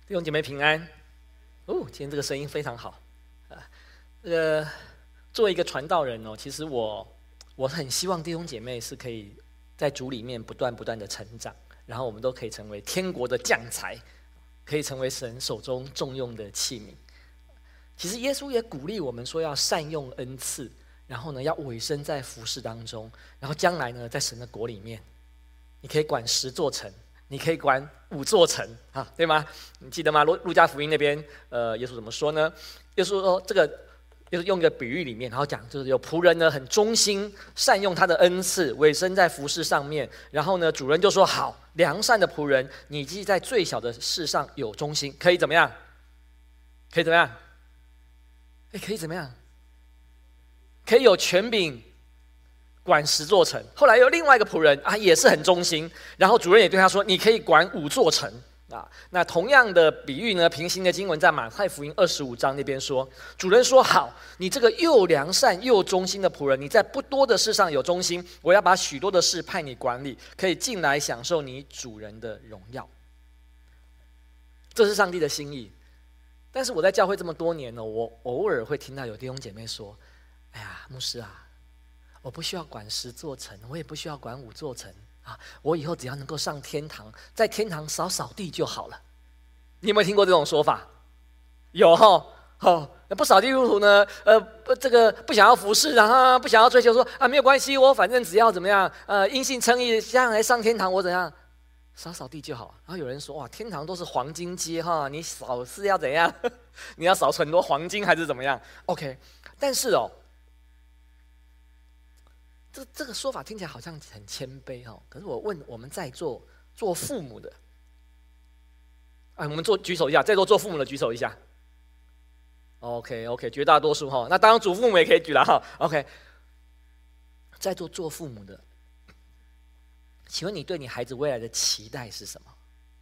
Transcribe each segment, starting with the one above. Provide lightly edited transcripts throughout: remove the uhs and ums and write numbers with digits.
弟兄姐妹平安。今天这个声音非常好。作为一个传道人其实我很希望弟兄姐妹是可以在主里面不断的成长，然后我们都可以成为天国的将才，可以成为神手中重用的器皿。其实耶稣也鼓励我们说要善用恩赐，然后呢要委身在服事当中，然后将来呢在神的国里面，你可以管10座城，你可以管5座城啊，对吗？你记得吗？路加福音那边，耶稣怎么说呢？耶稣说这个，耶稣用一个比喻里面，然后讲就是有仆人呢很忠心，善用他的恩赐，委身在服事上面。然后呢，主人就说：“好，良善的仆人，你既在最小的事上有忠心，可以怎么样？可以怎么样？可以怎么样？可以有权柄管10座城。”后来有另外一个仆人也是很忠心，然后主人也对他说：“你可以管5座城。”那同样的比喻呢，平行的经文在马太福音25章那边说，主人说：“好，你这个又良善又忠心的仆人，你在不多的事上有忠心，我要把许多的事派你管理，可以进来享受你主人的荣耀。”这是上帝的心意。但是我在教会这么多年我偶尔会听到有弟兄姐妹说：“哎呀，牧师啊，我不需要管10座城，我也不需要管5座城我以后只要能够上天堂，在天堂扫地就好了。”你有没有听过这种说法？有不少基督徒呢，这个不想要服侍，然后不想要追求说没有关系，我反正只要怎么样，因信称义，将来上天堂，我怎样扫地就好。然后有人说：“哇，天堂都是黄金街你扫是要怎样？你要扫很多黄金还是怎么样 ？”OK， 但是这个说法听起来好像很谦卑可是我问我们在座做父母的，我们举手一下，在座做父母的举手一下。OK， 绝大多数那当然祖父母也可以举了OK， 在座做父母的，请问你对你孩子未来的期待是什么？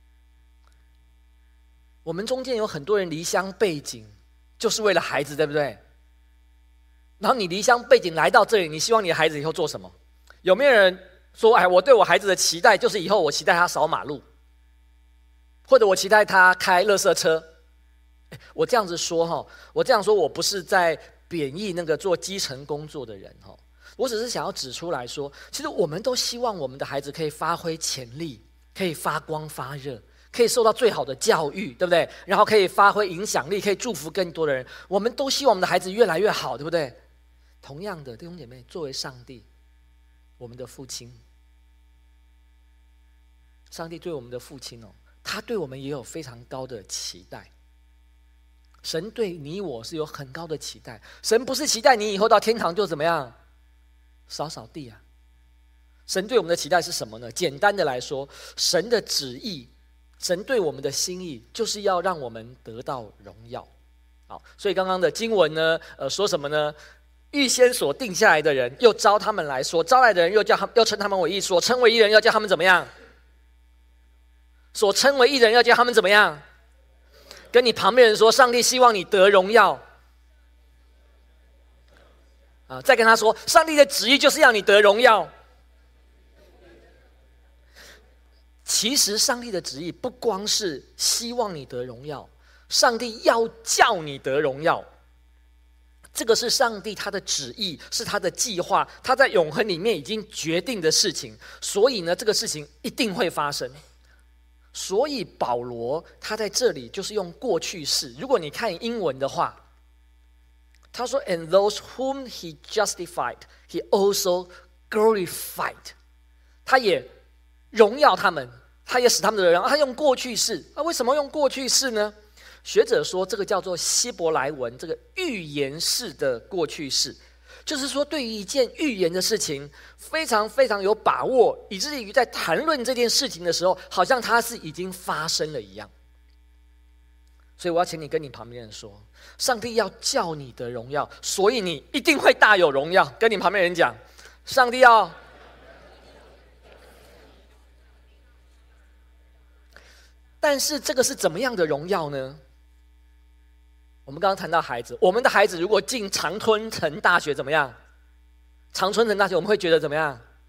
我们中间有很多人离乡背井，就是为了孩子，对不对？然后你离乡背井来到这里，你希望你的孩子以后做什么？有没有人说：“我对我孩子的期待就是以后我期待他扫马路，或者我期待他开垃圾车。”我这样子说我不是在贬义那个做基层工作的人我只是想要指出来说，其实我们都希望我们的孩子可以发挥潜力，可以发光发热，可以受到最好的教育，对不对？然后可以发挥影响力，可以祝福更多的人。我们都希望我们的孩子越来越好，对不对？同样的，弟兄姐妹，作为上帝，我们的父亲，上帝对我们的父亲他对我们也有非常高的期待。神对你我是有很高的期待。神不是期待你以后到天堂就怎么样扫地神对我们的期待是什么呢？简单的来说，神的旨意，神对我们的心意，就是要让我们得到荣耀。好，所以刚刚的经文呢，说什么呢？预先所定下来的人，又招他们来说；招来的人又称他们为义，所称为义人，要叫他们怎么样？所称为义人，要叫他们怎么样？跟你旁边人说，上帝希望你得荣耀。再跟他说，上帝的旨意就是要你得荣耀。其实上帝的旨意不光是希望你得荣耀，上帝要叫你得荣耀。这个是上帝他的旨意，是他的计划，他在永恒里面已经决定的事情，所以呢，这个事情一定会发生。所以保罗他在这里就是用过去式。如果你看英文的话，他说 "And those whom he justified, he also glorified." 他也荣耀他们，他也使他们的荣耀。他用过去式，为什么用过去式呢？学者说，这个叫做希伯来文这个预言式的过去式，就是说对于一件预言的事情非常非常有把握，以至于在谈论这件事情的时候，好像它是已经发生了一样。所以我要请你跟你旁边人说，上帝要叫你得荣耀，所以你一定会大有荣耀。跟你旁边人讲，上帝要。但是这个是怎么样的荣耀呢？我们刚刚谈到孩子，我们的孩子如果进常春藤大学怎么样？常春藤大学我们会觉得怎么样？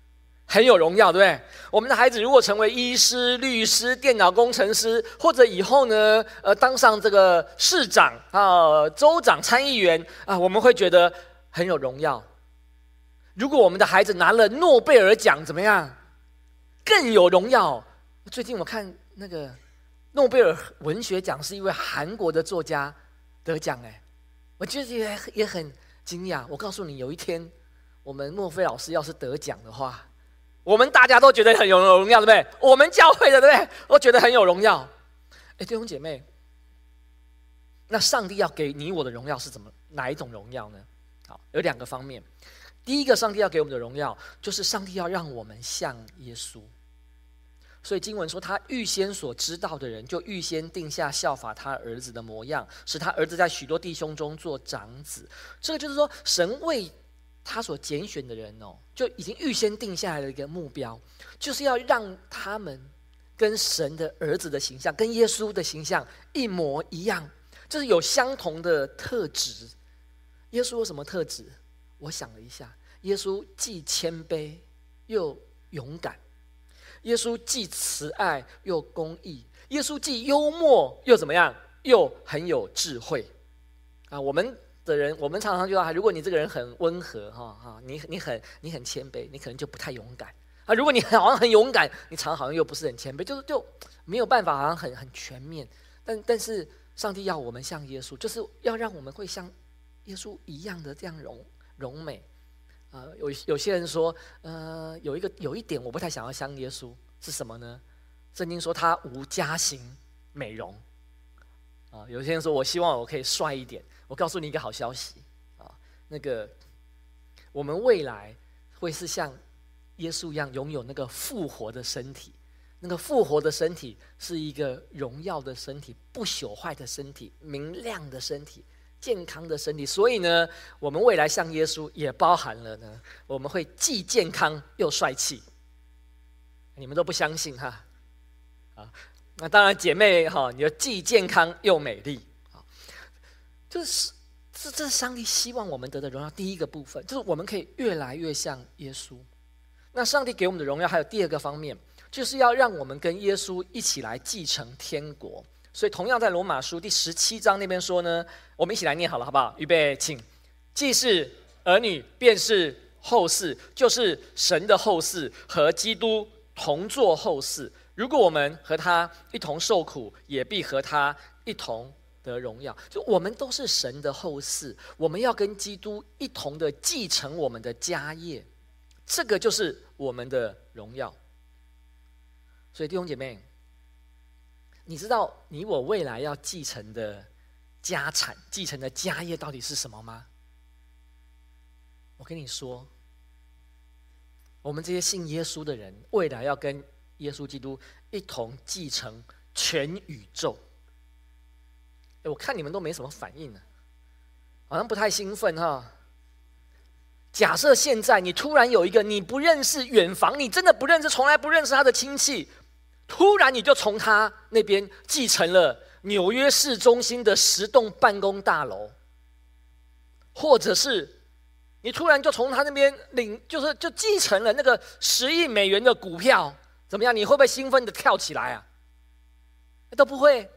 很有荣耀，对不对？我们的孩子如果成为医师、律师、电脑工程师，或者以后呢，当上这个市长啊、州长、参议员啊，我们会觉得很有荣耀。如果我们的孩子拿了诺贝尔奖，怎么样？更有荣耀。最近我看那个诺贝尔文学奖是一位韩国的作家得奖，我觉得也很惊讶。我告诉你，有一天我们墨菲老师要是得奖的话，我们大家都觉得很有荣耀，对不对？我们教会的，对不对？都觉得很有荣耀。弟兄姐妹，那上帝要给你我的荣耀是哪一种荣耀呢？好，有2个方面。第一个，上帝要给我们的荣耀，就是上帝要让我们像耶稣。所以经文说，他预先所知道的人，就预先定下效法他儿子的模样，使他儿子在许多弟兄中做长子。这个就是说，神为他所拣选的人就已经预先定下来的一个目标，就是要让他们跟神的儿子的形象，跟耶稣的形象一模一样，就是有相同的特质。耶稣有什么特质？我想了一下，耶稣既谦卑又勇敢，耶稣既慈爱又公义，耶稣既幽默又怎么样？又很有智慧啊！我们的人，我们常常就说，如果你这个人很温和你很谦卑，你可能就不太勇敢啊。如果你好像很勇敢，你常常好像又不是很谦卑，就没有办法，好像很全面。但是上帝要我们像耶稣，就是要让我们会像耶稣一样的这样荣美。有些人说，有一点我不太想要像耶稣，是什么呢？圣经说他无家型美容有些人说我希望我可以帅一点。我告诉你一个好消息那个我们未来会是像耶稣一样拥有那个复活的身体，那个复活的身体是一个荣耀的身体，不朽坏的身体，明亮的身体，健康的身体。所以呢，我们未来像耶稣也包含了呢，我们会既健康又帅气。你们都不相信哈？那当然姐妹你就既健康又美丽就是这是上帝希望我们得的荣耀。第一个部分就是我们可以越来越像耶稣。那上帝给我们的荣耀还有第2个方面，就是要让我们跟耶稣一起来继承天国。所以同样在罗马书第17章那边说呢，我们一起来念好了，好不好？预备，请。既是儿女，便是后嗣，就是神的后嗣，和基督同作后嗣。如果我们和他一同受苦，也必和他一同得荣耀。就我们都是神的后嗣，我们要跟基督一同的继承我们的家业，这个就是我们的荣耀。所以弟兄姐妹，你知道你我未来要继承的家产、继承的家业到底是什么吗？我跟你说，我们这些信耶稣的人，未来要跟耶稣基督一同继承全宇宙。我看你们都没什么反应呢，好像不太兴奋哈。假设现在你突然有一个你不认识远房，你真的不认识，从来不认识他的亲戚，突然你就从他那边继承了纽约市中心的10栋办公大楼，或者是你突然就从他那边就继承了那个10亿美元的股票，怎么样？你会不会兴奋的跳起来啊？都不会。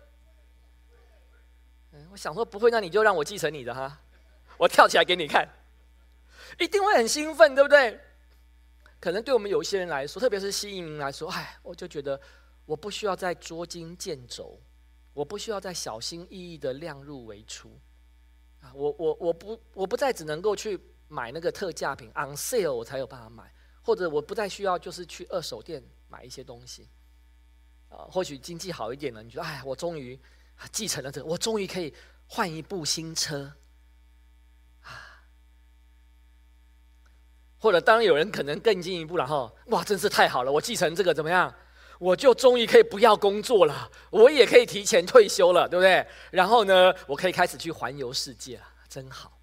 我想说不会，那你就让我继承你的哈，我跳起来给你看，一定会很兴奋，对不对？可能对我们有些人来说，特别是新移民来说，我就觉得我不需要再捉襟见肘，我不需要再小心翼翼的量入为出我不再只能够去买那个特价品 on sale 我才有办法买，或者我不再需要就是去二手店买一些东西或许经济好一点了，你觉得我终于继承了这个，我终于可以换一部新车或者当然有人可能更进一步了哇，真是太好了，我继承这个怎么样？我就终于可以不要工作了，我也可以提前退休了，对不对？然后呢，我可以开始去环游世界了，真好。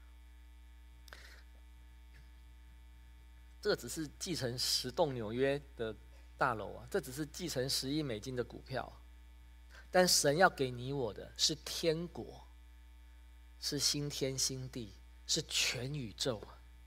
这只是继承10栋纽约的大楼这只是继承10亿美金的股票，但神要给你我的是天国，是新天新地，是全宇宙。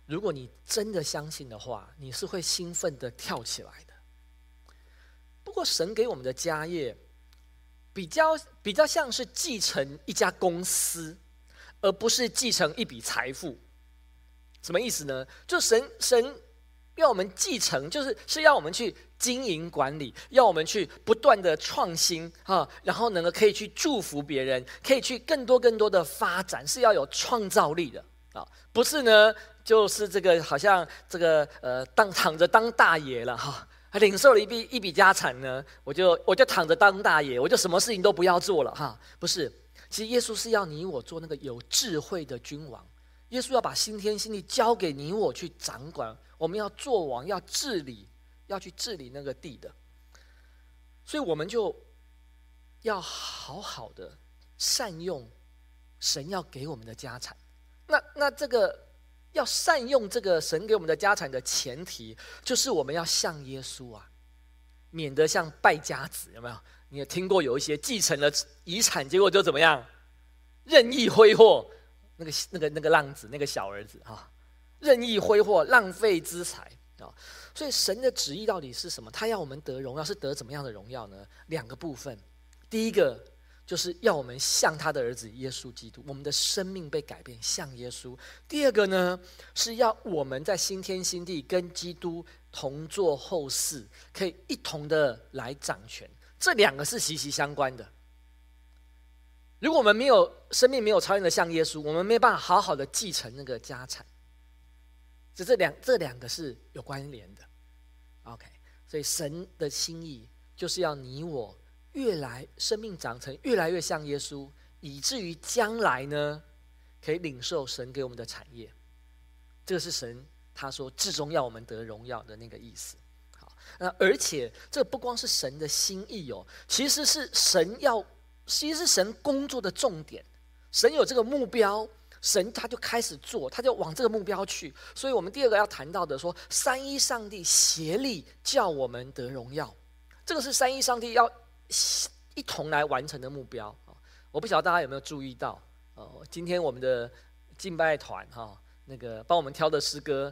如果你真的相信的话，你是会兴奋的跳起来的。不过神给我们的家业比较像是继承一家公司，而不是继承一笔财富。什么意思呢？就神要我们继承，是要我们去经营管理，要我们去不断的创新啊，然后能够可以去祝福别人，可以去更多的发展，是要有创造力的啊，不是呢，就是这个好像这个躺着当大爷了哈。领受了一笔家产呢，我就躺着当大爷，我就什么事情都不要做了哈。不是，其实耶稣是要你我做那个有智慧的君王。耶稣要把新天新地交给你我去掌管，我们要做王，要治理，要去治理那个地的。所以我们就要好好的善用神要给我们的家产。那这个要善用这个神给我们的家产的前提，就是我们要像耶稣啊，免得像败家子，有没有？你也听过有一些继承了遗产，结果就怎么样，任意挥霍。那个浪子，那个小儿子啊，任意挥霍，浪费资财啊。所以神的旨意到底是什么？他要我们得荣耀，是得怎么样的荣耀呢？两个部分，第一个就是要我们像他的儿子耶稣基督，我们的生命被改变，像耶稣。第二个呢，是要我们在新天新地跟基督同作后嗣，可以一同的来掌权。这两个是息息相关的。如果我们生命没有超越的像耶稣，我们没办法好好的继承那个家产。这两个是有关联的。OK， 所以神的心意就是要你我生命长成越来越像耶稣，以至于将来呢，可以领受神给我们的产业。这个是神他说至终要我们得荣耀的那个意思。好，那而且这不光是神的心意哦，其实是神工作的重点。神有这个目标，神他就开始做，他就往这个目标去。所以我们第二个要谈到的说，三一上帝协力叫我们得荣耀，这个是三一上帝要一同来完成的目标。我不晓得大家有没有注意到，今天我们的敬拜团那个帮我们挑的诗歌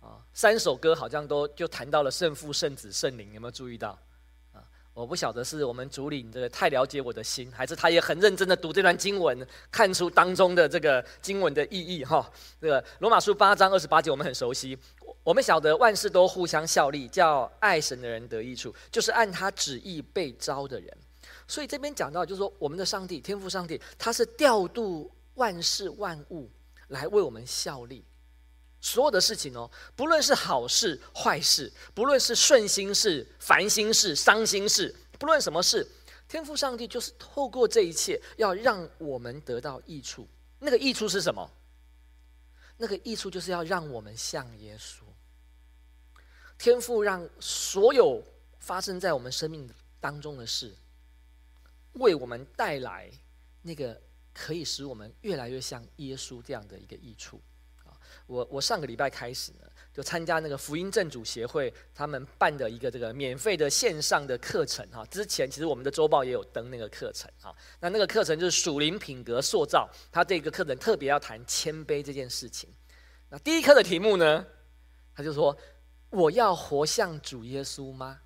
3首歌好像都就谈到了圣父、圣子、圣灵，有没有注意到？我不晓得是我们主领这个太了解我的心，还是他也很认真的读这段经文，看出当中的这个经文的意义哈。这个罗马书8章28节我们很熟悉，我们晓得万事都互相效力，叫爱神的人得益处，就是按他旨意被召的人。所以这边讲到就是说，我们的上帝天父上帝，他是调度万事万物来为我们效力。所有的事情不论是好事坏事，不论是顺心事烦心事伤心事，不论什么事，天父上帝就是透过这一切要让我们得到益处。那个益处是什么？那个益处就是要让我们像耶稣。天父让所有发生在我们生命当中的事，为我们带来那个可以使我们越来越像耶稣这样的一个益处。我上个礼拜开始呢，就参加那个福音正主协会他们办的一个这个免费的线上的课程哈。之前其实我们的周报也有登那个课程哈。那个课程就是属灵品格塑造，他这个课程特别要谈谦卑这件事情。那第一课的题目呢，他就说我要活像主耶稣吗？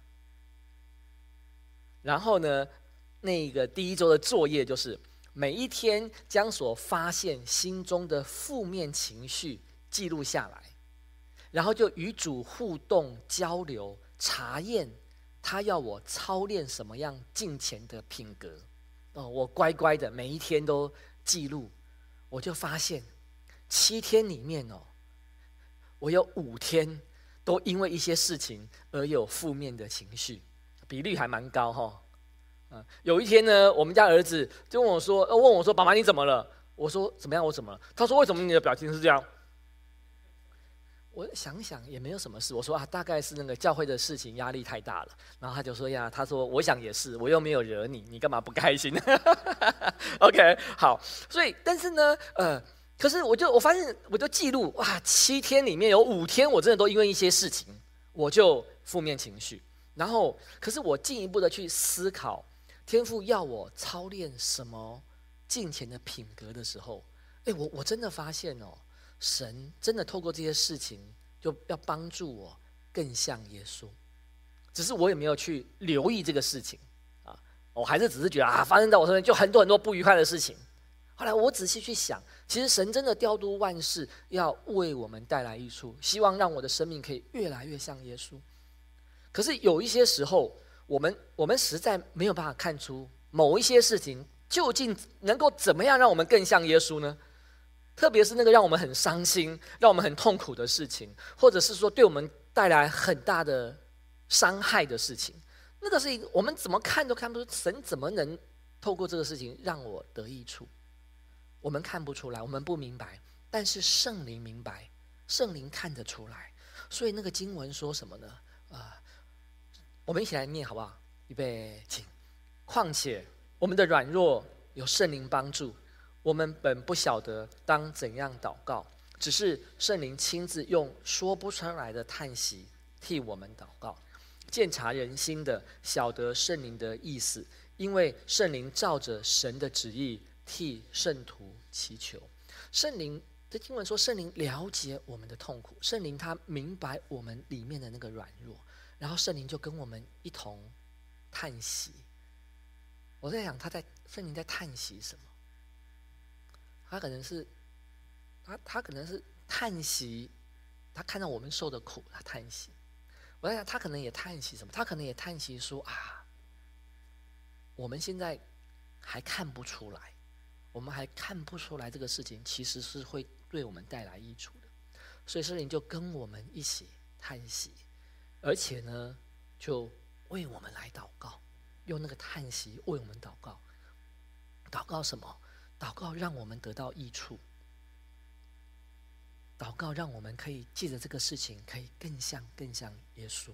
然后呢，那个第一周的作业就是每一天将所发现心中的负面情绪记录下来，然后就与主互动交流，查验他要我操练什么样敬虔的品格。我乖乖的每一天都记录，我就发现7天里面我有5天都因为一些事情而有负面的情绪，比率还蛮高哈。有一天呢，我们家儿子就问我说爸爸你怎么了？我说怎么样？我怎么了？他说为什么你的表情是这样？我想想也没有什么事，我说大概是那个教会的事情压力太大了。然后他就说他说我想也是，我又没有惹你，你干嘛不开心？OK， 好，所以但是呢，可是我发现我就记录7天里面有5天我真的都因为一些事情我就负面情绪，然后可是我进一步的去思考天父要我操练什么敬虔的品格的时候，我真的发现神真的透过这些事情，就要帮助我更像耶稣。只是我也没有去留意这个事情啊，我还是只是觉得发生在我身边就很多很多不愉快的事情。后来我仔细去想，其实神真的调度万事，要为我们带来益处，希望让我的生命可以越来越像耶稣。可是有一些时候，我们实在没有办法看出某一些事情究竟能够怎么样让我们更像耶稣呢？特别是那个让我们很伤心、让我们很痛苦的事情，或者是说对我们带来很大的伤害的事情，那个是一个我们怎么看都看不出，神怎么能透过这个事情让我得益处？我们看不出来，我们不明白，但是圣灵明白，圣灵看得出来。所以那个经文说什么呢？我们一起来念好不好？预备，请。况且我们的软弱有圣灵帮助，我们本不晓得当怎样祷告，只是圣灵亲自用说不出来的叹息替我们祷告。鉴察人心的，晓得圣灵的意思，因为圣灵照着神的旨意替圣徒祈求。圣灵这经文说，圣灵了解我们的痛苦，圣灵他明白我们里面的那个软弱，然后圣灵就跟我们一同叹息。我在想，圣灵在叹息什么？他可能是叹息，他看到我们受的苦，他叹息。我在想，他可能也叹息什么？他可能也叹息说我们现在还看不出来，我们还看不出来这个事情其实是会对我们带来益处的。所以圣灵就跟我们一起叹息，而且呢，就为我们来祷告，用那个叹息为我们祷告。祷告什么？祷告让我们得到益处，祷告让我们可以借着这个事情可以更像耶稣。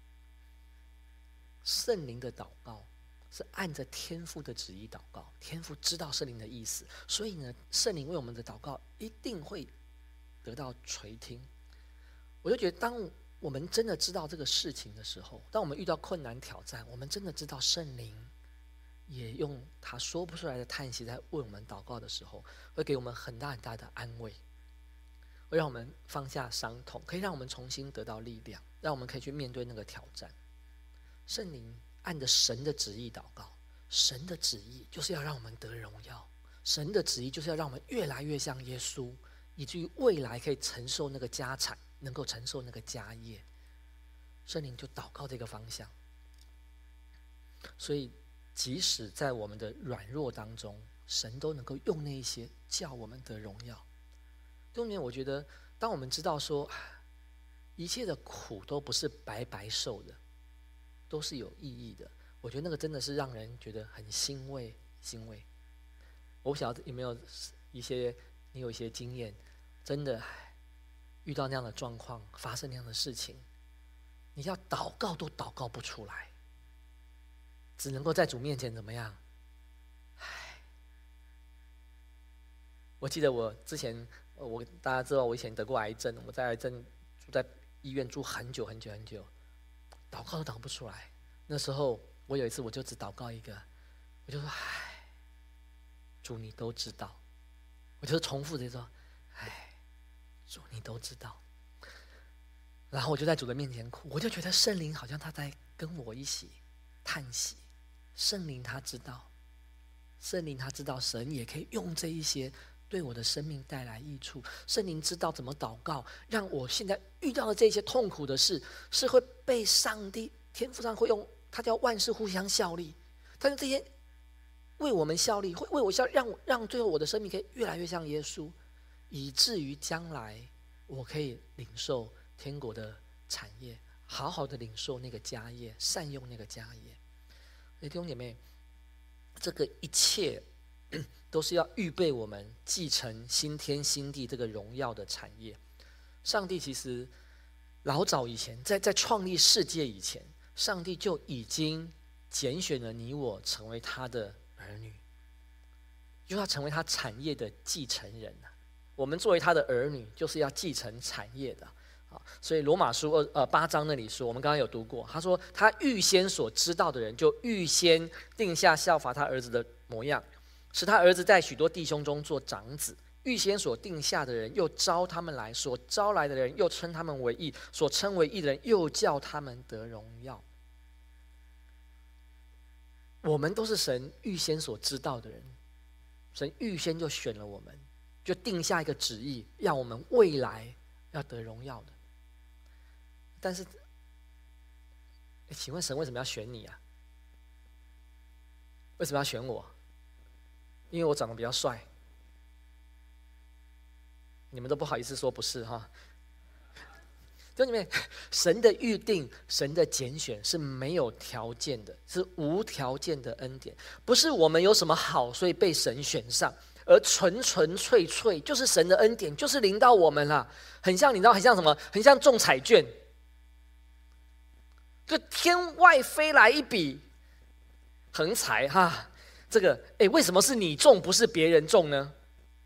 圣灵的祷告是按着天父的旨意祷告，天父知道圣灵的意思，所以呢，圣灵为我们的祷告一定会得到垂听。我就觉得，当我们真的知道这个事情的时候，当我们遇到困难挑战，我们真的知道圣灵也用他说不出来的叹息在为我们祷告的时候，会给我们很大很大的安慰，会让我们放下伤痛，可以让我们重新得到力量，让我们可以去面对那个挑战。圣灵按着神的旨意祷告，神的旨意就是要让我们得荣耀，神的旨意就是要让我们越来越像耶稣，以至于未来可以承受那个家产，能够承受那个家业。圣灵就祷告这个方向。所以即使在我们的软弱当中，神都能够用那一些叫我们得荣耀。弟兄姐妹，我觉得当我们知道说一切的苦都不是白白受的，都是有意义的，我觉得那个真的是让人觉得很欣慰。我不晓得有没有你有一些经验，真的遇到那样的状况，发生那样的事情，你要祷告都祷告不出来，只能够在主面前怎么样？我记得我之前，大家知道我以前得过癌症，我在癌症住在医院住很久，祷告都祷不出来。那时候我有一次我就只祷告一个，我就说主你都知道，我就重复着说主你都知道。然后我就在主的面前哭，我就觉得圣灵好像他在跟我一起叹息。圣灵他知道，神也可以用这一些对我的生命带来益处。圣灵知道怎么祷告，让我现在遇到的这些痛苦的事，是会被上帝天父上会用，他叫万事互相效力，他用这些为我们效力，会为我效，让最后我的生命可以越来越像耶稣，以至于将来我可以领受天国的产业，好好的领受那个家业，善用那个家业。弟兄姐妹，这个一切都是要预备我们继承新天新地这个荣耀的产业。上帝其实老早以前，在创立世界以前，上帝就已经拣选了你我成为他的儿女，就要成为他产业的继承人。我们作为他的儿女，就是要继承产业的。所以罗马书8章那里说，我们刚刚有读过，他说他预先所知道的人，就预先定下效法他儿子的模样，使他儿子在许多弟兄中做长子。 预先所定下的人又招他们来，所招来的人又称他们为义，所称为义的人又叫他们得荣耀。我们都是神预先所知道的人，神预先就选了我们，就定下一个旨意，要我们未来要得荣耀的。但是请问神为什么要选你啊？为什么要选我？因为我长得比较帅。你们都不好意思说不是哈？这里面神的预定，神的拣选是没有条件的，是无条件的恩典，不是我们有什么好所以被神选上，而纯纯粹粹就是神的恩典，就是临到我们了。很像你知道，很像什么？很像中彩券，就天外飞来一笔横财哈。这个为什么是你中不是别人中呢？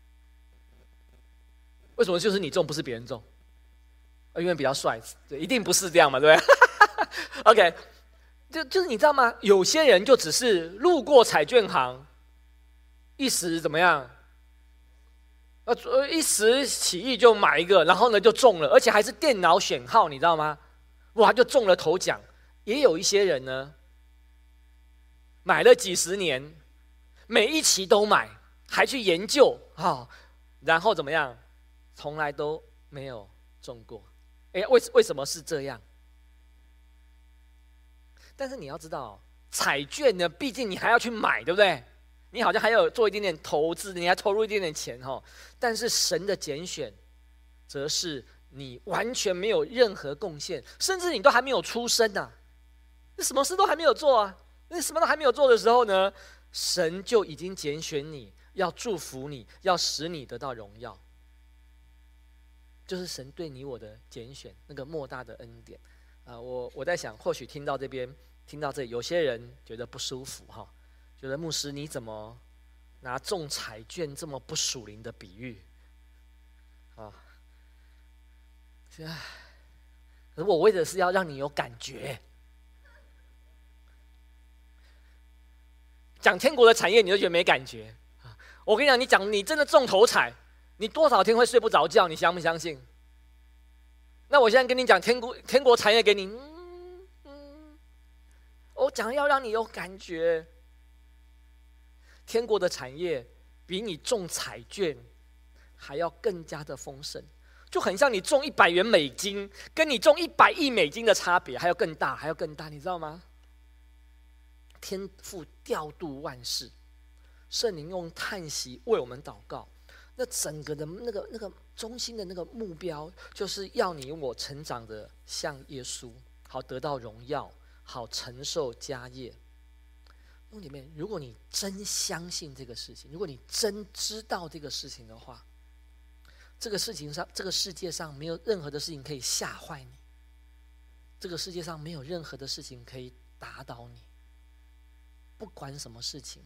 为什么就是你中不是别人中？因为比较帅，对，一定不是这样嘛，对不对？OK， 就是你知道吗？有些人就只是路过彩券行，一时怎么样？一时起意就买一个，然后呢就中了，而且还是电脑选号，你知道吗？哇，就中了头奖。也有一些人呢，买了几十年，每一期都买，还去研究然后怎么样？从来都没有中过。为什么是这样？但是你要知道，彩券呢，毕竟你还要去买，对不对？你好像还要做一点点投资，你还投入一点点钱但是神的拣选，则是你完全没有任何贡献，甚至你都还没有出生啊，你什么事都还没有做啊。你什么都还没有做的时候呢，神就已经拣选你，要祝福你，要使你得到荣耀。就是神对你我的拣选，那个莫大的恩典。我在想，或许听到这边，听到这里，有些人觉得不舒服觉得牧师你怎么拿中彩券这么不属灵的比喻可是我为的是要让你有感觉。讲天国的产业，你就觉得没感觉我跟你讲，你真的中头彩，你多少天会睡不着觉？你相不相信？那我现在跟你讲天国产业给你，我讲要让你有感觉。天国的产业比你中彩券还要更加的丰盛，就很像你中100元美金，跟你中100亿美金的差别还要更大，还要更大，你知道吗？天父调度万事，圣灵用叹息为我们祷告。那整个的那个中心的那个目标，就是要你我成长的像耶稣，好得到荣耀，好承受家业。弟兄姐妹，如果你真相信这个事情，如果你真知道这个事情的话，这个世界上没有任何的事情可以吓坏你，这个世界上没有任何的事情可以打倒你，不管什么事情。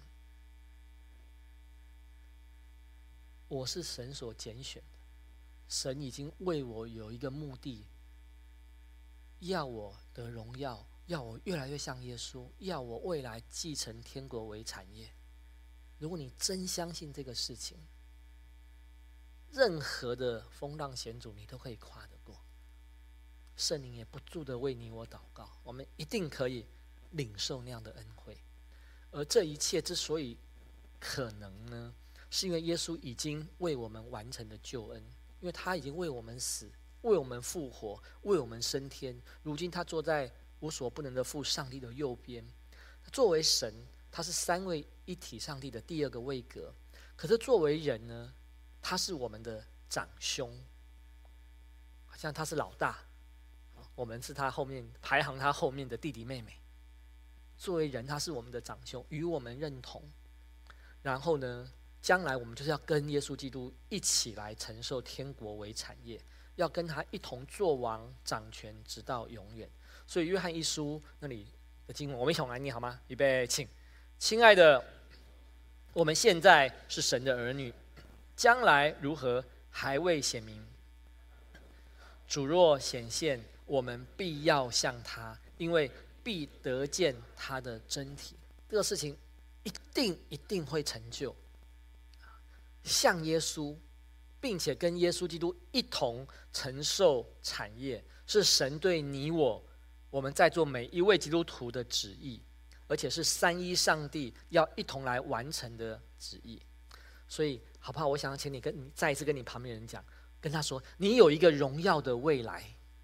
我是神所拣选的，神已经为我有一个目的，要我得荣耀，要我越来越像耶稣，要我未来继承天国为产业。如果你真相信这个事情，任何的风浪险阻你都可以跨得过。圣灵也不住的为你我祷告，我们一定可以领受那样的恩惠。而这一切之所以可能呢，是因为耶稣已经为我们完成了救恩，因为他已经为我们死，为我们复活，为我们升天。如今他坐在无所不能的父上帝的右边，作为神，他是三位一体上帝的第二个位格。可是作为人呢，他是我们的长兄，好像他是老大，我们是他后面排行他后面的弟弟妹妹。作为人，他是我们的长兄，与我们认同。然后呢，将来我们就是要跟耶稣基督一起来承受天国为产业，要跟他一同作王掌权直到永远。所以约翰一书那里的经文，我们一起来念好吗？预备，请。亲爱的，我们现在是神的儿女，将来如何还未显明。主若显现，我们必要向他，因为必得见他的真体。这个事情一定会成就。像耶稣并且跟耶稣基督一同承受产业，是神对你我们在座每一位基督徒的旨意，而且是三一上帝要一同来完成的旨意。所以好不好？我想要请你再一次跟你旁边人讲，跟他说，你有一个荣耀的未来。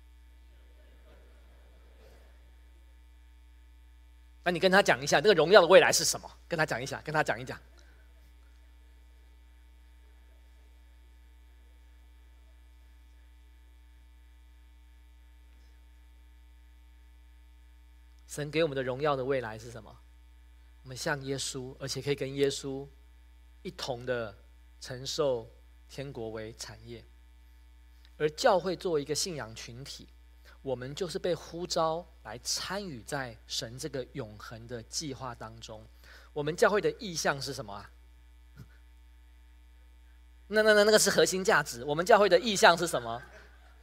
那你跟他讲一下，那个荣耀的未来是什么？跟他讲一下，跟他讲一讲。神给我们的荣耀的未来是什么？我们像耶稣，而且可以跟耶稣一同的承受天国为产业。而教会作为一个信仰群体，我们就是被呼召来参与在神这个永恒的计划当中。我们教会的意向是什么啊？那个是核心价值。我们教会的意向是什么？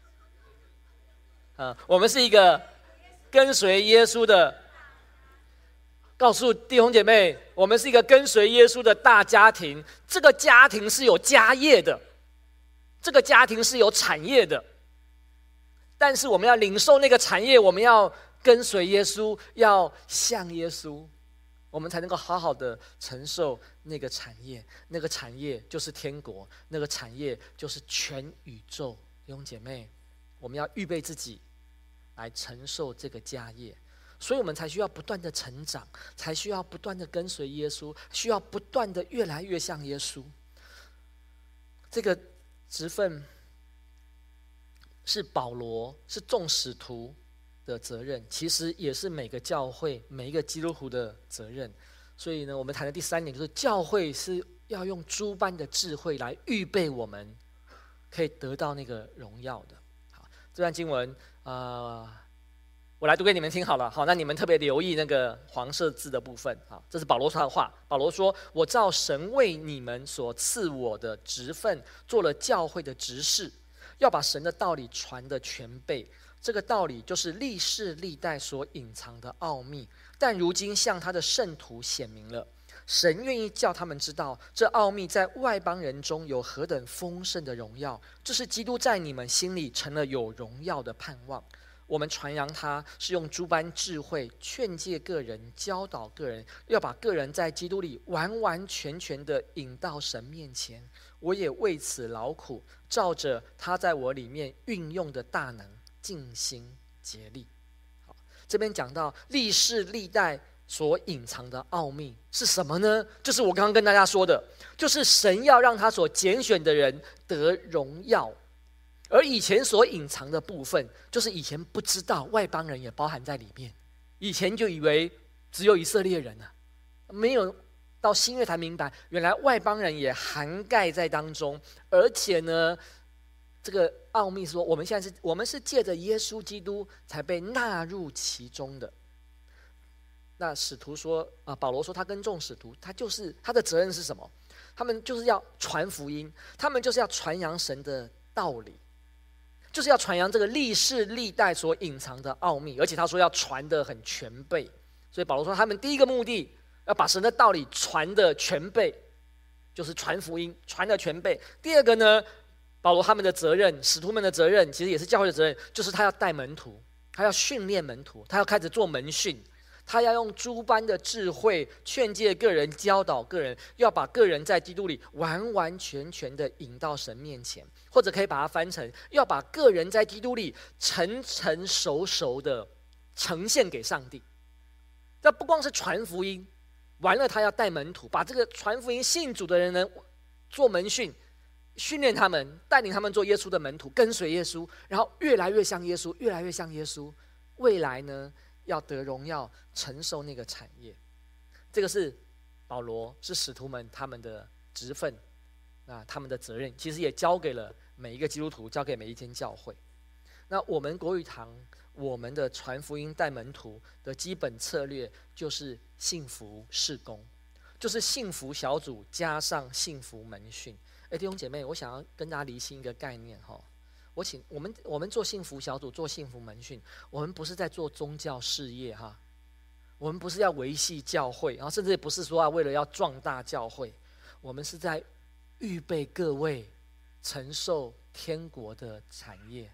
我们是一个跟随耶稣的，告诉弟兄姐妹，我们是一个跟随耶稣的大家庭。这个家庭是有家业的，这个家庭是有产业的。但是我们要领受那个产业，我们要跟随耶稣，要像耶稣，我们才能够好好的承受那个产业。那个产业就是天国，那个产业就是全宇宙。弟兄姐妹，我们要预备自己来承受这个家业，所以我们才需要不断的成长，才需要不断的跟随耶稣，需要不断的越来越像耶稣。这个职分是保罗，是众使徒的责任，其实也是每个教会、每一个基督徒的责任。所以呢，我们谈的第三点就是，教会是要用诸般的智慧来预备我们，可以得到那个荣耀的。好，这段经文，我来读给你们听好了。好，那你们特别留意那个黄色字的部分。好，这是保罗说的话。保罗说：“我照神为你们所赐我的职分，做了教会的执事。”要把神的道理传得全备，这个道理就是历世历代所隐藏的奥秘，但如今向他的圣徒显明了。神愿意叫他们知道，这奥秘在外邦人中有何等丰盛的荣耀，这是基督在你们心里成了有荣耀的盼望。我们传扬他，是用诸般智慧劝诫个人，教导个人，要把个人在基督里完完全全的引到神面前。我也为此劳苦，照着他在我里面运用的大能，尽心竭力。好，这边讲到历世历代所隐藏的奥秘是什么呢？就是我刚刚跟大家说的，就是神要让他所拣选的人得荣耀。而以前所隐藏的部分，就是以前不知道，外邦人也包含在里面。以前就以为只有以色列人啊，没有到新约才明白，原来外邦人也涵盖在当中。而且呢，这个奥秘说，我们是借着耶稣基督才被纳入其中的。那使徒说保罗说他跟众使徒，他的责任是什么？他们就是要传福音，他们就是要传扬神的道理，就是要传扬这个历世历代所隐藏的奥秘，而且他说要传得很全备。所以保罗说，他们第一个目的要把神的道理传得全备，就是传福音，传得全备。第二个呢，保罗他们的责任，使徒们的责任，其实也是教会的责任，就是他要带门徒，他要训练门徒，他要开始做门训，他要用诸般的智慧劝诫个人，教导个人，要把个人在基督里完完全全的引到神面前。或者可以把它翻成，要把个人在基督里成成熟熟的呈现给上帝。这不光是传福音，完了他要带门徒，把这个传福音信主的人呢做门训，训练他们，带领他们做耶稣的门徒，跟随耶稣，然后越来越像耶稣，越来越像耶稣。未来呢，要得荣耀，承受那个产业。这个是保罗，是使徒们他们的职分，他们的责任，其实也交给了每一个基督徒，交给每一间教会。那我们国语堂，我们的传福音带门徒的基本策略就是幸福事工，就是幸福小组加上幸福门训。弟兄姐妹，我想要跟大家厘清一个概念哈。我们做幸福小组，做幸福门训，我们不是在做宗教事业哈，我们不是要维系教会，然后甚至也不是说为了要壮大教会，我们是在预备各位承受天国的产业。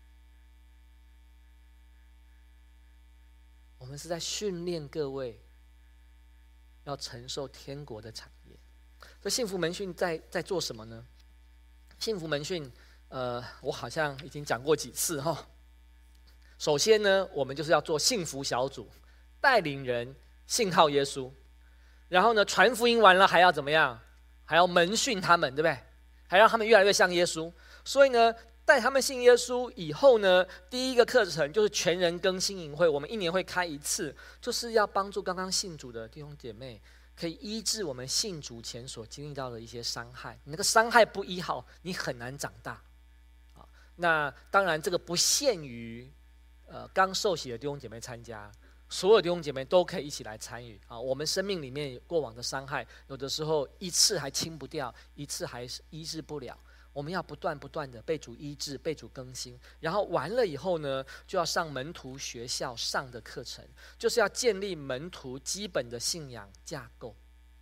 我们是在训练各位要承受天国的产业。所以幸福门训在做什么呢？幸福门训，我好像已经讲过几次哈。首先呢，我们就是要做幸福小组，带领人信靠耶稣。然后呢，传福音完了还要怎么样？还要门训他们，对不对？还让他们越来越像耶稣。所以呢，带他们信耶稣以后呢，第一个课程就是全人更新营会，我们1年会开1次，就是要帮助刚刚信主的弟兄姐妹，可以医治我们信主前所经历到的一些伤害。你那个伤害不医好，你很难长大。那当然，这个不限于刚受洗的弟兄姐妹参加，所有弟兄姐妹都可以一起来参与啊。我们生命里面过往的伤害，有的时候一次还清不掉，一次还是医治不了。我们要不断的被主医治，被主更新，然后完了以后呢，就要上门徒学校上的课程，就是要建立门徒基本的信仰架构，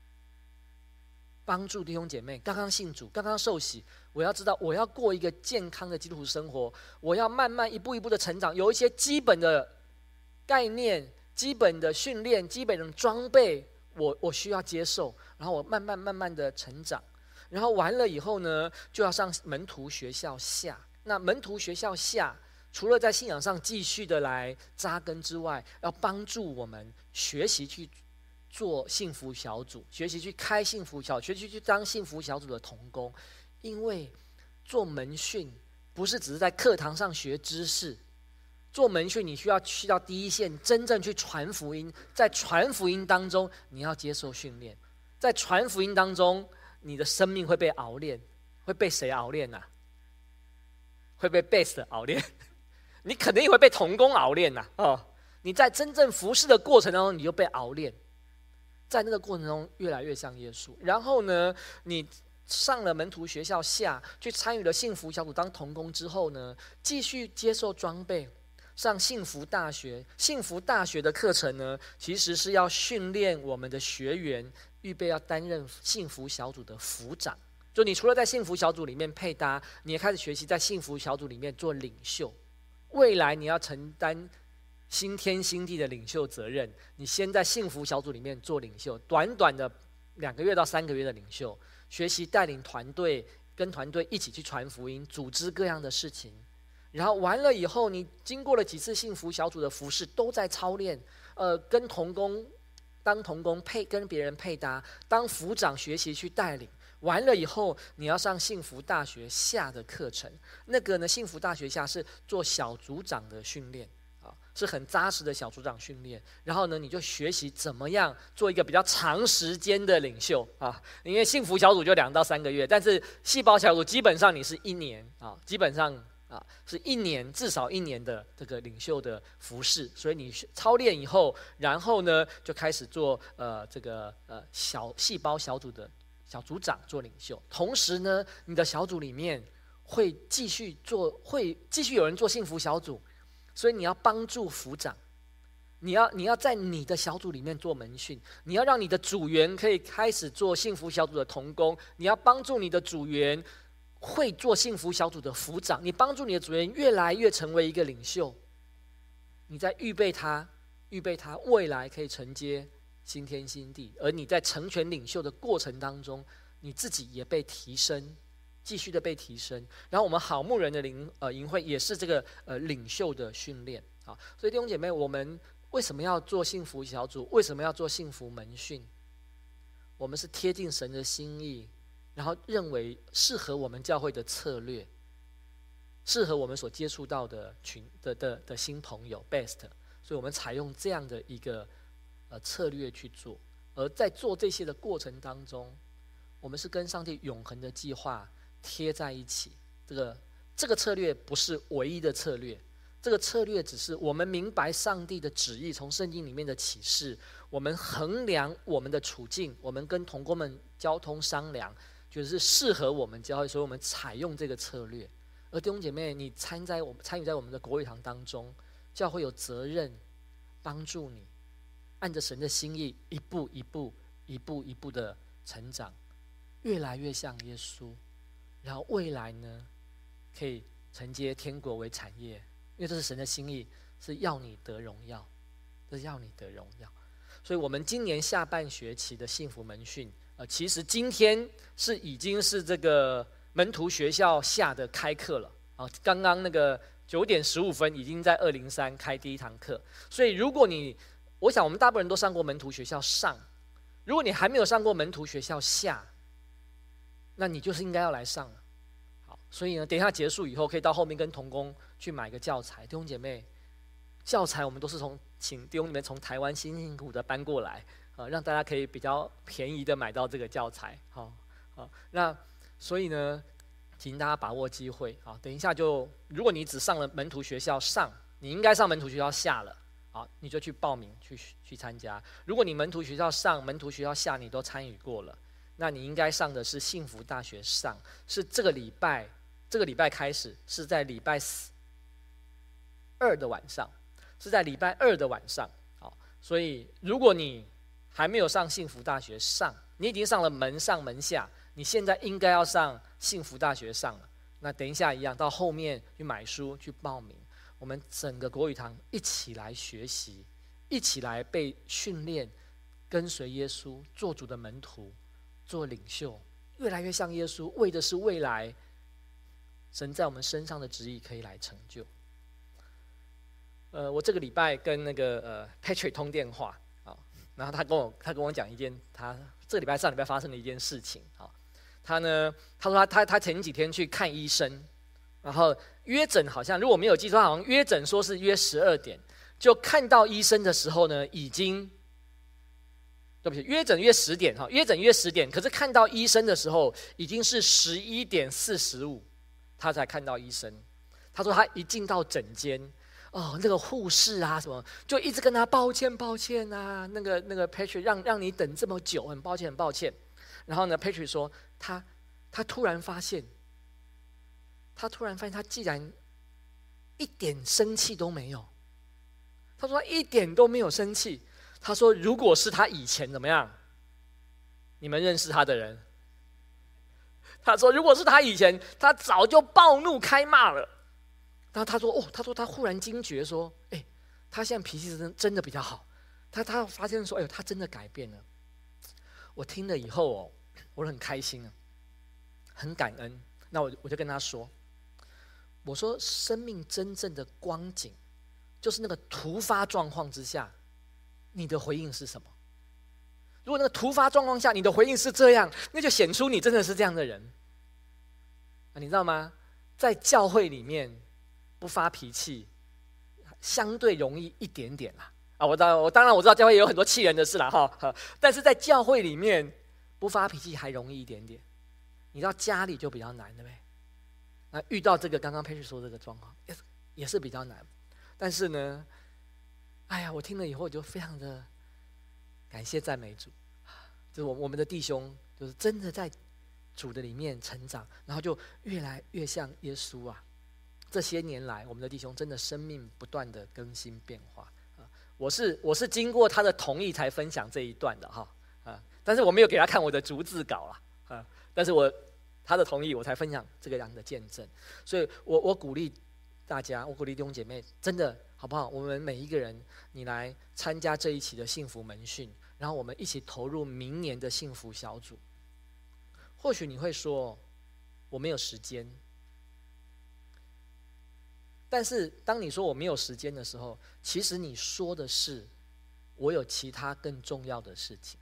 帮助弟兄姐妹刚刚信主、刚刚受洗，我要知道我要过一个健康的基督徒生活，我要慢慢一步一步的成长，有一些基本的概念、基本的训练、基本的装备，我需要接受，然后我慢慢的成长。然后完了以后呢，就要上门徒学校下。那门徒学校下，除了在信仰上继续的来扎根之外，要帮助我们学习去做幸福小组，学习去开幸福小组，学习去当幸福小组的同工。因为做门训不是只是在课堂上学知识，做门训你需要去到第一线，真正去传福音。在传福音当中，你要接受训练。在传福音当中，你的生命会被熬炼，会被谁熬炼啊？会被 base 熬炼，你肯定也会被同工熬炼呐。你在真正服侍的过程当中，你就被熬炼，在那个过程中越来越像耶稣。然后呢，你上了门徒学校下去参与了幸福小组当同工之后呢，继续接受装备，上幸福大学。幸福大学的课程呢，其实是要训练我们的学员，预备要担任幸福小组的辅长。就你除了在幸福小组里面配搭，你也开始学习在幸福小组里面做领袖。未来你要承担新天新地的领袖责任，你先在幸福小组里面做领袖，短短的2个月到3个月的领袖，学习带领团队，跟团队一起去传福音，组织各样的事情。然后完了以后，你经过了几次幸福小组的服事，都在操练，跟同工当同工跟别人配搭，当辅长学习去带领。完了以后，你要上幸福大学下的课程。那个呢，幸福大学下是做小组长的训练啊，是很扎实的小组长训练。然后呢，你就学习怎么样做一个比较长时间的领袖啊。因为幸福小组就2到3个月，但是细胞小组基本上你是1年啊，基本上是1年，至少1年的这个领袖的服事。所以你操练以后，然后呢就开始做小细胞小组的小组长，做领袖。同时呢，你的小组里面会继续有人做幸福小组，所以你要帮助辅长，你要在你的小组里面做门训，你要让你的组员可以开始做幸福小组的同工，你要帮助你的组员会做幸福小组的辅长，你帮助你的组员越来越成为一个领袖，你在预备他未来可以承接新天新地。而你在成全领袖的过程当中，你自己也被提升，继续的被提升。然后我们好牧人的营会也是这个领袖的训练啊。所以弟兄姐妹，我们为什么要做幸福小组？为什么要做幸福门训？我们是贴近神的心意，然后认为适合我们教会的策略，适合我们所接触到的的新朋友 best， 所以我们采用这样的一个策略去做。而在做这些的过程当中，我们是跟上帝永恒的计划贴在一起。这个策略不是唯一的策略，这个策略只是我们明白上帝的旨意，从圣经里面的启示，我们衡量我们的处境，我们跟同工们交通商量，觉得是适合我们教会，所以我们采用这个策略。而弟兄姐妹，你参与在我们的国语堂当中，教会有责任帮助你按着神的心意，一步一步的成长，越来越像耶稣， 然后未来呢，可以承接天国为产业，因为这是神的心意，是要你得荣耀，这是要你得荣耀。所以我们今年下半学期的幸福门训，其实今天已经是这个门徒学校下的开课了啊，刚刚那个9:15已经在203开第一堂课。所以如果我想我们大部分人都上过门徒学校上，如果你还没有上过门徒学校下，那你就是应该要来上了。好，所以呢，等一下结束以后，可以到后面跟同工去买个教材。弟兄姐妹，教材我们都是请弟兄姐妹从台湾辛辛苦苦的搬过来，让大家可以比较便宜的买到这个教材。好，那所以呢，请大家把握机会。好，等一下如果你只上了门徒学校上，你应该上门徒学校下了。好，你就去报名去参加。如果你门徒学校上、门徒学校下你都参与过了，那你应该上的是幸福大学上，是这个礼拜开始，是在礼拜2的晚上，是在礼拜2的晚上。好，所以如果你还没有上幸福大学上，你已经上了门上门下，你现在应该要上幸福大学上了。那等一下一样，到后面去买书去报名。我们整个国语堂一起来学习，一起来被训练，跟随耶稣，做主的门徒，做领袖，越来越像耶稣，为的是未来神在我们身上的旨意可以来成就。我这个礼拜跟那个Patrick 通电话啊，然后他跟我讲一件他上礼拜发生的一件事情啊。他说他前几天去看医生，然后约诊好像如果没有记错，好像约诊说是约12点，就看到医生的时候呢，对不起，约诊约10点哈，约诊约10点，可是看到医生的时候已经是11:45，他才看到医生。他说他一进到诊间，那个护士啊什么，就一直跟他抱歉啊，那个 Patrick 让你等这么久，很抱歉。然后呢 ，Patrick 说他突然发现他竟然一点生气都没有。他说他一点都没有生气。他说如果是他以前怎么样？你们认识他的人，他说如果是他以前，他早就暴怒开骂了。然后他说他忽然惊觉说，他现在脾气真的比较好。他发现说，他真的改变了。我听了以后我很开心啊，很感恩。那我就跟他说，我说生命真正的光景，就是那个突发状况之下，你的回应是什么？如果那个突发状况下你的回应是这样，那就显出你真的是这样的人。你知道吗？在教会里面不发脾气，相对容易一点点啦。我当然我知道教会也有很多气人的事啦哈，但是在教会里面不发脾气还容易一点点。你知道家里就比较难，对不对？那遇到这个刚刚佩旭说这个状况也是比较难。但是呢，我听了以后就非常的感谢赞美主，就是我们的弟兄就是真的在主的里面成长，然后就越来越像耶稣啊。这些年来我们的弟兄真的生命不断的更新变化。我是经过他的同意才分享这一段的哈，但是我没有给他看我的逐字稿啦，但是他的同意我才分享这个样的见证。所以我鼓励大家，我鼓励弟兄姐妹，真的好不好？我们每一个人，你来参加这一期的幸福门训，然后我们一起投入明年的幸福小组。或许你会说我没有时间，但是当你说我没有时间的时候，其实你说的是我有其他更重要的事情。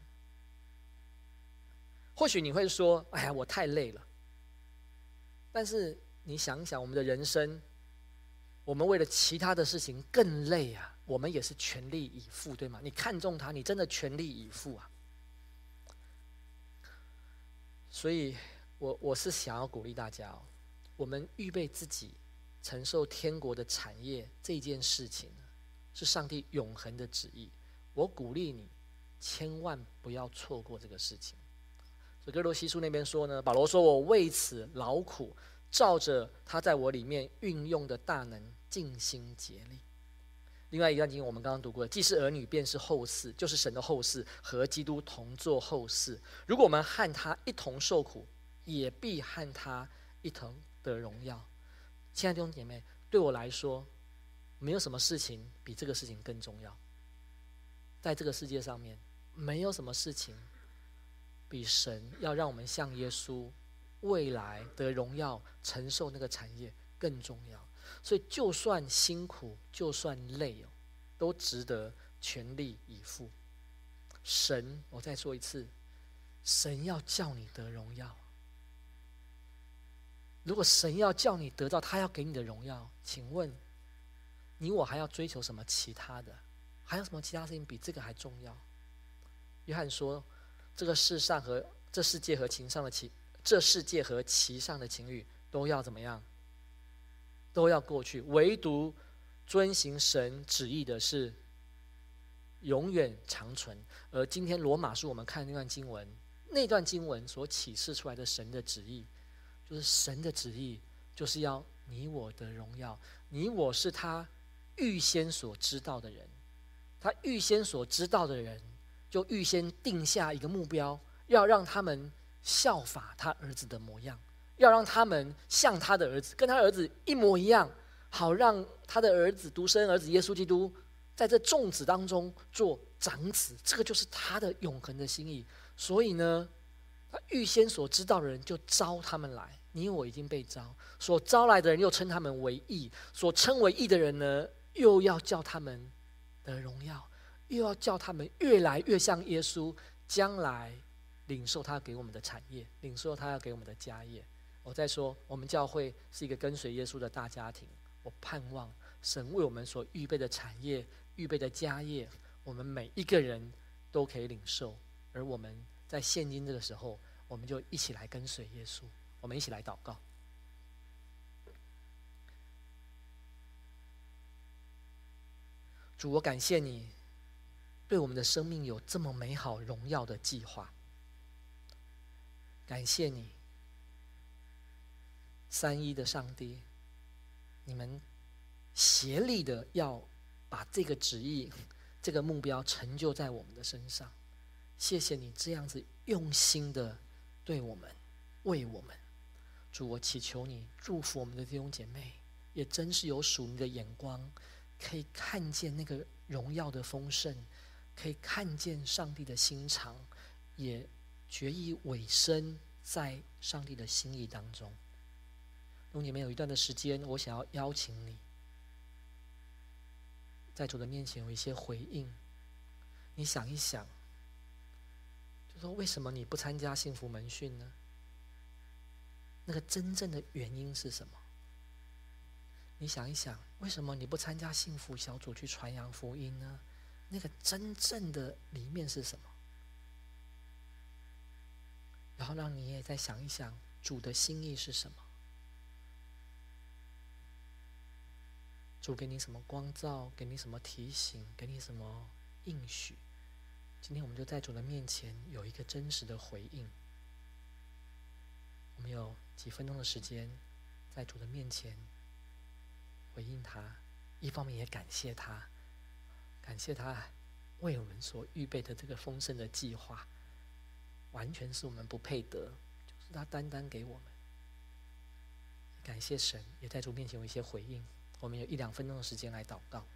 或许你会说我太累了，但是你想想我们的人生，我们为了其他的事情更累啊，我们也是全力以赴，对吗？你看重他，你真的全力以赴啊。所以我是想要鼓励大家我们预备自己承受天国的产业这件事情，是上帝永恒的旨意。我鼓励你千万不要错过这个事情。所以哥罗西书那边说呢，保罗说我为此劳苦，照着他在我里面运用的大能尽心竭力。另外一段经文我们刚刚读过，既是儿女便是后嗣，就是神的后嗣，和基督同作后嗣。如果我们和他一同受苦，也必和他一头的荣耀。亲爱的弟兄姐妹，对我来说，没有什么事情比这个事情更重要。在这个世界上面，没有什么事情比神要让我们像耶稣未来的荣耀承受那个产业更重要。所以就算辛苦，就算累哦，都值得全力以赴。神，我再说一次，神要叫你得荣耀。如果神要叫你得到他要给你的荣耀，请问你我还要追求什么其他的？还有什么其他事情比这个还重要？约翰说，这世界和其上的情欲都要怎么样？都要过去，唯独遵行神旨意的是永远长存。而今天罗马书我们看那段经文，那段经文所启示出来的神的旨意，就是神的旨意就是要你我的荣耀。你我是他预先所知道的人，他预先所知道的人就预先定下一个目标，要让他们效法他儿子的模样，要让他们像他的儿子，跟他儿子一模一样，好让他的儿子独生儿子耶稣基督在这众子当中做长子。这个就是他的永恒的心意。所以呢，他预先所知道的人就招他们来，你我已经被招，所招来的人又称他们为义，所称为义的人呢，又要叫他们的荣耀，又要叫他们越来越像耶稣，将来领受他给我们的产业，领受他要给我们的家业。我再说，我们教会是一个跟随耶稣的大家庭，我盼望神为我们所预备的产业、预备的家业，我们每一个人都可以领受。而我们在现今这个时候，我们就一起来跟随耶稣，我们一起来祷告。主，我感谢你对我们的生命有这么美好荣耀的计划。感谢你，三一的上帝，你们协力的要把这个旨意、这个目标成就在我们的身上。谢谢你这样子用心的对我们、为我们。主，我祈求你祝福我们的弟兄姐妹，也真是有属你的眼光，可以看见那个荣耀的丰盛，可以看见上帝的心肠，也决意委身在上帝的心意当中。弟兄姐妹，有一段的时间，我想要邀请你在主的面前有一些回应。你想一想，就说为什么你不参加幸福门训呢？那个真正的原因是什么？你想一想，为什么你不参加幸福小组去传扬福音呢？那个真正的里面是什么？然后让你也再想一想，主的心意是什么？主给你什么光照，给你什么提醒，给你什么应许？今天我们就在主的面前有一个真实的回应。我们有几分钟的时间在主的面前回应他，一方面也感谢他，感谢他为我们所预备的这个丰盛的计划，完全是我们不配得，就是他单单给我们。感谢神，也在主面前有一些回应。我们有1-2分钟的时间来祷告。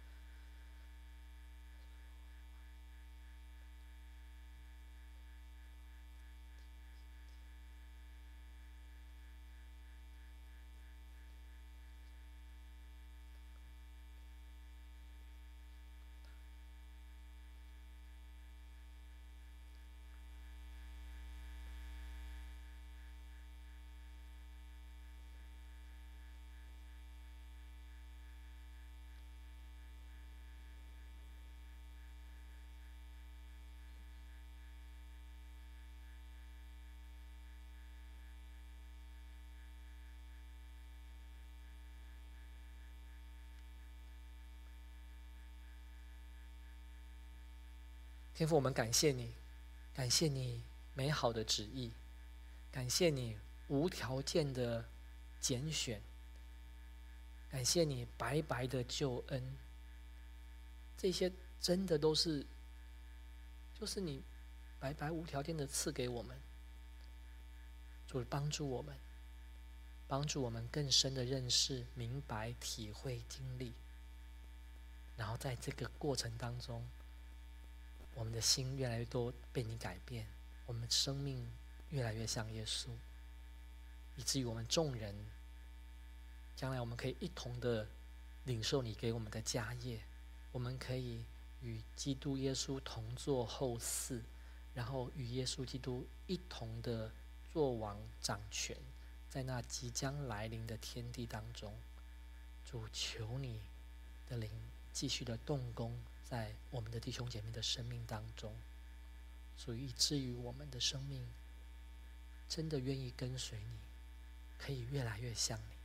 天父，我们感谢你，感谢你美好的旨意，感谢你无条件的拣选，感谢你白白的救恩。这些真的都是，就是你白白无条件的赐给我们。主，帮助我们， 帮助我们更深的认识、明白、体会、经历。然后在这个过程当中，我们的心越来越多被你改变，我们生命越来越像耶稣，以至于我们众人将来我们可以一同的领受你给我们的家业，我们可以与基督耶稣同坐后嗣，然后与耶稣基督一同的作王掌权，在那即将来临的天地当中。主，求你的灵继续的动工在我们的弟兄姐妹的生命当中，所以以至于我们的生命真的愿意跟随你，可以越来越像你。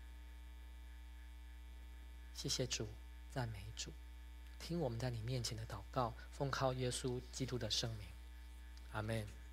谢谢主，赞美主，听我们在你面前的祷告，奉靠耶稣基督的圣名，阿们。